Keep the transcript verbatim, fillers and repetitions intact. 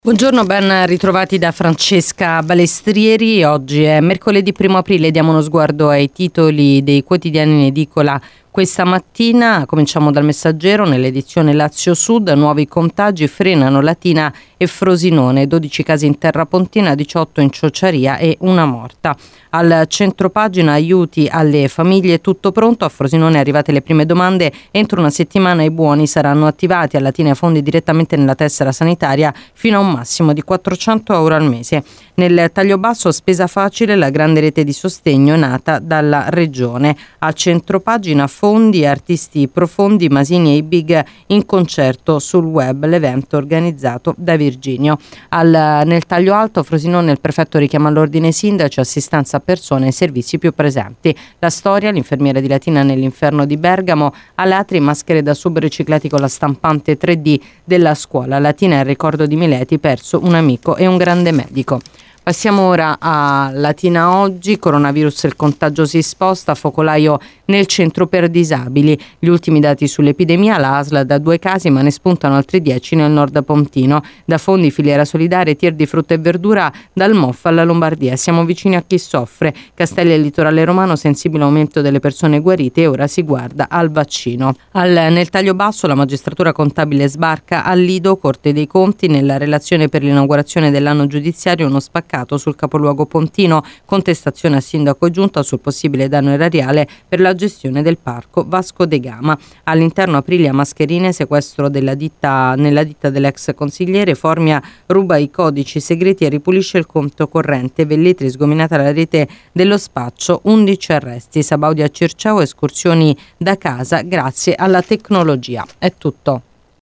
Buongiorno, ben ritrovati da Francesca Balestrieri. Oggi è mercoledì primo aprile, diamo uno sguardo ai titoli dei quotidiani in edicola questa mattina. Cominciamo dal Messaggero, nell'edizione Lazio Sud, nuovi contagi frenano Latina e Frosinone, dodici casi in terra pontina, diciotto in Ciociaria e una morta. Al centropagina aiuti alle famiglie, tutto pronto, a Frosinone arrivate le prime domande, entro una settimana i buoni saranno attivati, a Latina fondi direttamente nella tessera sanitaria fino a un massimo di quattrocento euro al mese. Nel taglio basso spesa facile, la grande rete di sostegno nata dalla regione. A centropagina fondi e artisti profondi, Masini e i Big in concerto sul web, l'evento organizzato da Virginio. Al, nel taglio alto Frosinone il prefetto richiama all'ordine i sindaci, assistenza a persone e servizi più presenti. La storia, l'infermiera di Latina nell'inferno di Bergamo, Alatri, maschere da sub riciclati con la stampante tre D della scuola. Latina è il ricordo di Mileti, perso un amico e un grande medico. Passiamo ora a Latina Oggi. Coronavirus, il contagio si sposta, focolaio nel centro per disabili. Gli ultimi dati sull'epidemia, la A S L da due casi ma ne spuntano altri dieci nel nord pontino. Da fondi, filiera solidale, tir di frutta e verdura, dal M O F alla Lombardia. Siamo vicini a chi soffre. Castelli e il litorale romano, sensibile aumento delle persone guarite, e ora si guarda al vaccino. Al, nel taglio basso la magistratura contabile sbarca al Lido, Corte dei Conti, nella relazione per l'inaugurazione dell'anno giudiziario uno spaccato sul capoluogo pontino, contestazione a sindaco e giunta sul possibile danno erariale per la gestione del parco Vasco de Gama. All'interno Aprilia mascherine, sequestro della ditta nella ditta dell'ex consigliere, Formia ruba i codici segreti e ripulisce il conto corrente, Velletri sgominata la rete dello spaccio, undici arresti, Sabaudia a Circeo, escursioni da casa grazie alla tecnologia. È tutto.